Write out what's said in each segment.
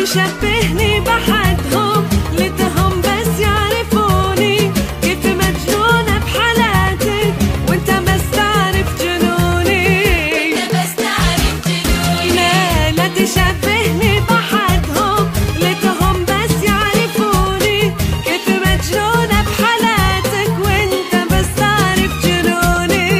تشبهني بحدهم ليتهم بس يعرفوني كيف مجنونة بحالاتك وانت بس تعرف جنوني. لا تشبهني بحدهم ليتهم بس يعرفوني كيف مجنونة بحالاتك وانت بس تعرف جنوني.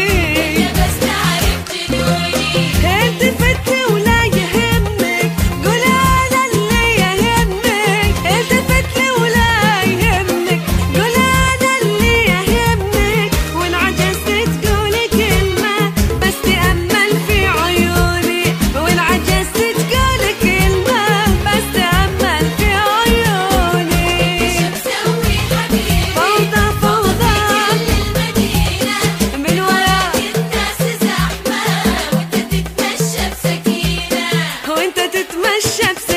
التفت ولا يهمك قول على اللي يهمك. التفت ولا يهمك قول على اللي يهمك. وان عجزت تقولي كلمة بس تأمل في عيوني. وان عجزت تقولي كلمة بس تأمل في عيوني. فوضى فوضى من وراك وانت تتمشى بسكينة.